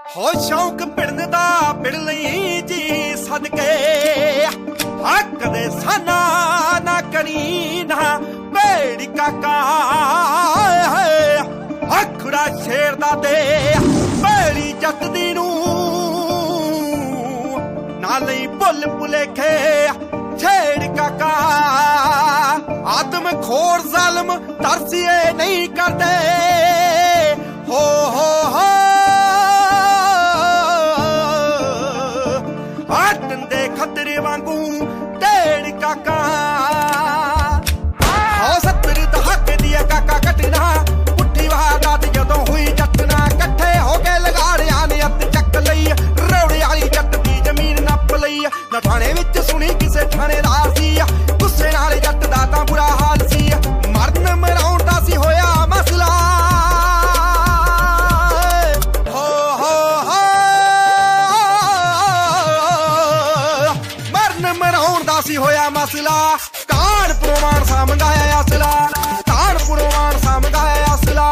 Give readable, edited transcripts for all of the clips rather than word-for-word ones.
हो शौक पिड़न दा पिड़ लई जी सदके हक दे साना ना करी ना भेड़ी काका अखड़ा शेर दा दे भेड़ी जट दी नू ना लई भुल भुलेखे छेड़ काका आदम खोर जालम तरसीए नहीं करते हो खतरे वांगू ढेड़ काका हो 70 दहाके दिया काका कटना पुट्ठी वारदात जदों हुई जटना कट्ठे हो के लगाड़ियां ने अत चक लई रौड़े वाली जट दी जमीन नप लई ना थाने विच सुनी किसे थानेदार सी गुस्से नाल जट दा तां बुरा हाल सी मरन मराउण दा सी होया मसला सी होया मसला कानपुरों मानसा मंगाया असला कानपुरों मानसा मंगाया असला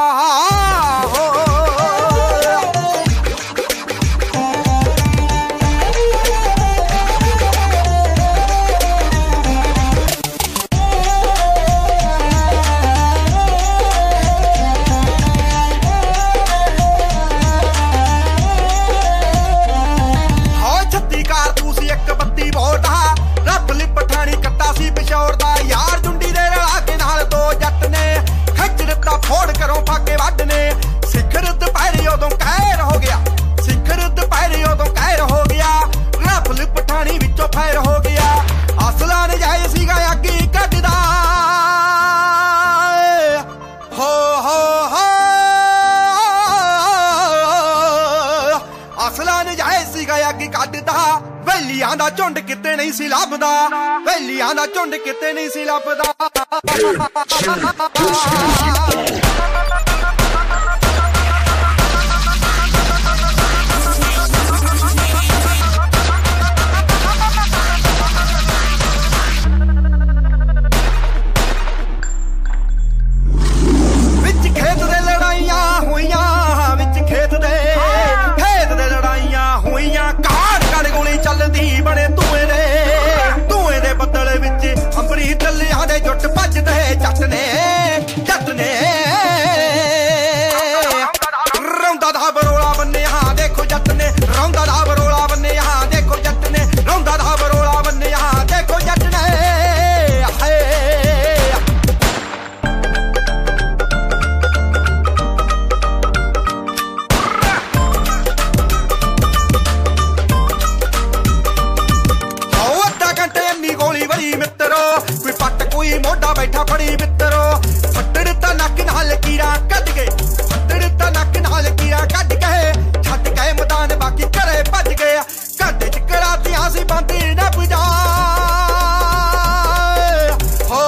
वेलियां दा झुंड किते नहीं सी लभदा वेलियां दा झुंड किते नहीं सी लभदा विच खेत दे लड़ाइयां होइयां विच खेत दे लड़ाइयां होइयां गोली चलदी बने धुएं दे बदल विच अंबरी टल्लियां दे जुट भजदे जट ने रौंदा दा बरोला बन्ने हां देखो जट ने रौंदा दा बरोला बन्ने हां देखो जट ने रौंदा दा बरोला बन्ने हां देखो जट ने मोटा बैठा फड़ी मित्रो फटड़ ता नक नाल कीड़ा कट गए फटड़ ता नक नाल कीड़ा कट गए छट गए मैदान बाकी घरे भज गए घाटे च करातियां सी बांदी न बुझा हो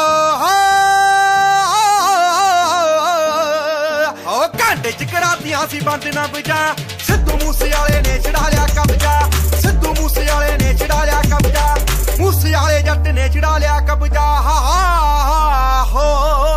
घाटे च करातियां सी बांदी न बुझा सिद्धू मूसे वाले ने छड़ा लिया कब्जा सिद्धू मूसे वाले ने छड़ा लिया कब्जा मूसे वाले जट ने छड़ा लिया कब्जा हो